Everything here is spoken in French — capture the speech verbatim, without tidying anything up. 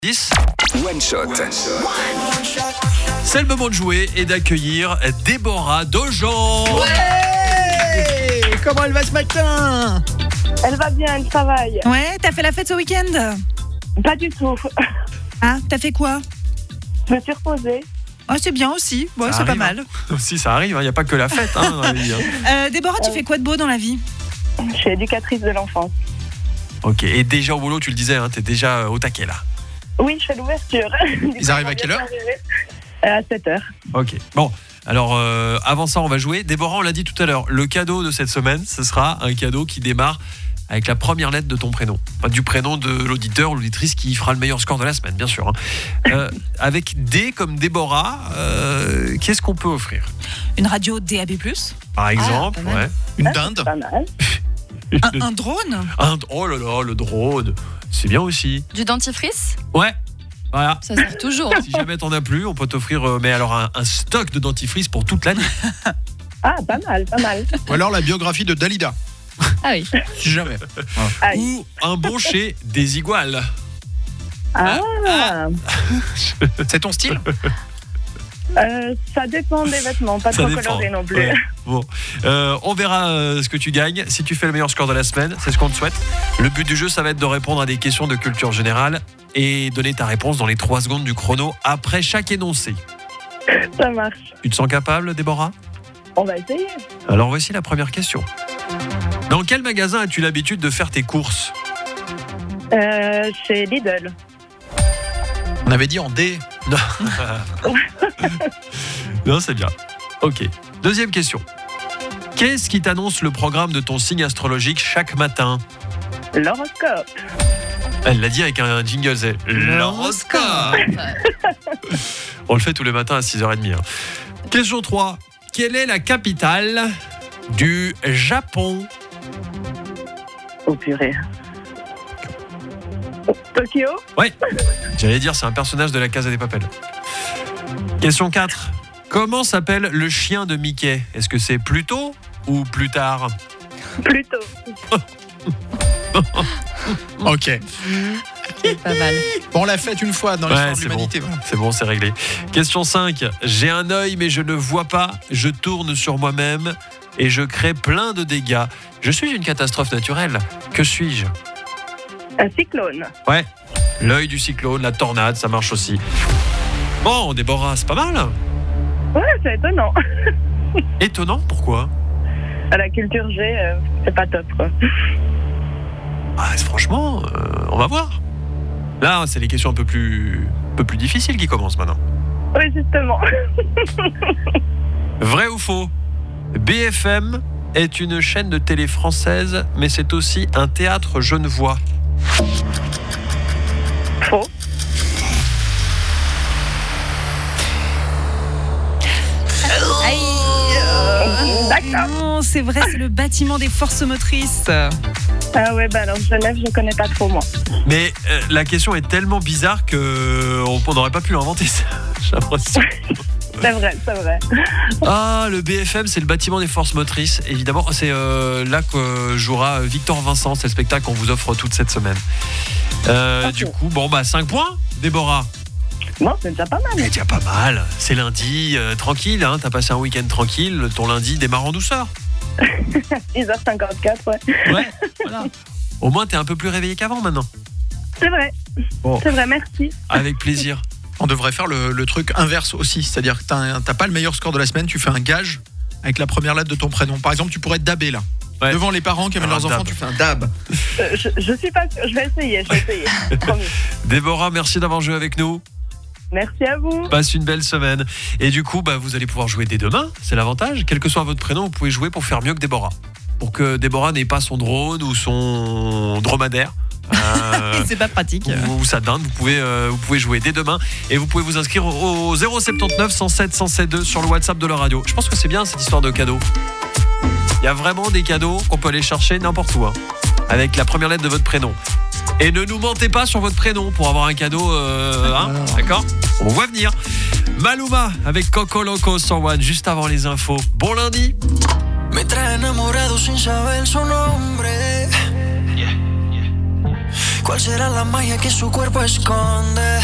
dix. One shot. C'est le moment de jouer et d'accueillir Déborah Dojan. Ouais. Comment elle va ce matin? Elle va bien, elle travaille. Ouais, t'as fait la fête ce week-end? Pas du tout. Ah, t'as fait quoi? Je me suis reposée. Ah, c'est bien aussi. Ouais, Ça c'est pas arrive, mal. hein. Si, ça arrive, il n'y a pas que la fête. Hein, dans la vie, hein. Euh, Déborah, tu Euh. fais quoi de beau dans la vie? Je suis éducatrice de l'enfance. Ok, et déjà au boulot, tu le disais, hein, t'es déjà au taquet là. Oui, je fais l'ouverture. Ils arrivent à quelle heure? À sept heures. Ok, bon. Alors, euh, avant ça, on va jouer. Déborah, on l'a dit tout à l'heure, le cadeau de cette semaine, ce sera un cadeau qui démarre avec la première lettre de ton prénom. Enfin, du prénom de l'auditeur ou l'auditrice qui fera le meilleur score de la semaine, bien sûr. Hein. Euh, avec D comme Déborah, euh, qu'est-ce qu'on peut offrir? Une radio D A B plus, Par exemple, pas mal. ouais. Une Ah, dinde? Pas mal. un, un drone, Un- oh là là, le drone, c'est bien aussi. Du dentifrice, Ouais, voilà. ça sert toujours. Si jamais t'en as plus, on peut t'offrir, euh, mais alors un, un stock de dentifrice pour toute l'année. Ah, pas mal, pas mal. Ou alors la biographie de Dalida? Ah oui. Si jamais. Aïe. Ou un bon chez des iguales. Ah, C'est ton style? euh, ça dépend des vêtements, pas Ça trop dépend. coloré non plus. Ouais. Bon, Euh, on verra euh, ce que tu gagnes. Si tu fais le meilleur score de la semaine, c'est ce qu'on te souhaite. Le but du jeu, ça va être de répondre à des questions de culture générale et donner ta réponse dans les trois secondes du chrono après chaque énoncé. Ça marche. Tu te sens capable, Déborah? On va essayer. Alors voici la première question. Dans quel magasin as-tu l'habitude de faire tes courses? Euh, chez Lidl. On avait dit en D. Non, c'est bien. Ok. Deuxième question. Qu'est-ce qui t'annonce le programme de ton signe astrologique chaque matin? L'horoscope. Elle l'a dit avec un jingle, c'est l'horoscope. On le fait tous les matins à six heures trente. Hein. Question trois. Quelle est la capitale du Japon? Oh purée. Tokyo. Ouais, j'allais dire, c'est un personnage de la Casa des Papel. Question quatre. Comment s'appelle le chien de Mickey? Est-ce que c'est plus tôt ou plus tard? Plutôt. Ok. Pas mal. Bon, on l'a fait une fois dans Ouais, l'histoire de c'est l'humanité. voilà. C'est bon, c'est réglé. Question cinq. J'ai un œil mais je ne vois pas. Je tourne sur moi-même et je crée plein de dégâts. Je suis une catastrophe naturelle. Que suis-je? Un cyclone. Ouais, l'œil du cyclone, la tornade, ça marche aussi. Bon, Déborah, c'est pas mal. Ouais, c'est étonnant. Étonnant, pourquoi? À la culture G, euh, c'est pas top, quoi. Ah, franchement, euh, on va voir. Là, c'est les questions un peu plus, un peu plus difficiles qui commencent maintenant. Oui, justement. Vrai ou faux? B F M est une chaîne de télé française, mais c'est aussi un théâtre genevois. Faux. Aïe. D'accord. Non, c'est vrai, c'est le bâtiment des forces motrices. Ah ouais, bah alors Genève, je connais pas trop, moi. Mais euh, la question est tellement bizarre que on n'aurait pas pu l'inventer, ça. J'ai l'impression. C'est vrai, c'est vrai. Ah, le B F M, c'est le bâtiment des forces motrices. Évidemment, c'est euh, là que jouera Victor Vincent. C'est le spectacle qu'on vous offre toute cette semaine. Euh, Ok. Du coup, bon, bah, cinq points, Déborah. Bon, c'est déjà pas mal. C'est déjà pas mal. C'est lundi, euh, tranquille. Hein, t'as passé un week-end tranquille. Ton lundi démarre en douceur. six heures cinquante-quatre, ouais. Ouais, voilà. Au moins, t'es un peu plus réveillé qu'avant maintenant. C'est vrai. Bon. C'est vrai, merci. Avec plaisir. On devrait faire le, le truc inverse aussi. C'est-à-dire que t'as, un- t'as pas le meilleur score de la semaine, tu fais un gage avec la première lettre de ton prénom. Par exemple, tu pourrais être dabé là. Ouais. Devant les parents qui amènent Un leurs enfants, dab. tu fais un dab. Euh, je, je suis pas sûre. Je vais essayer, je vais essayer. Promis. Déborah, merci d'avoir joué avec nous. Merci à vous. Passe une belle semaine. Et du coup, bah, vous allez pouvoir jouer dès demain. C'est l'avantage. Quel que soit votre prénom, vous pouvez jouer pour faire mieux que Déborah. Pour que Déborah n'ait pas son drone ou son dromadaire. Euh, C'est pas pratique. ou, ou sa dinde. Vous pouvez, euh, vous pouvez jouer dès demain. Et vous pouvez vous inscrire au, au zéro sept neuf cent sept cent sept deux sur le WhatsApp de la radio. Je pense que c'est bien cette histoire de cadeaux. Il y a vraiment des cadeaux qu'on peut aller chercher n'importe où. Hein, avec la première lettre de votre prénom. Et ne nous mentez pas sur votre prénom pour avoir un cadeau, euh, hein, d'accord? On vous voit venir. Maluma avec Coco Loco sur One, juste avant les infos. Bon lundi. Me trae enamorado sin saber su nombre. ¿Cuál será la magia que su cuerpo esconde?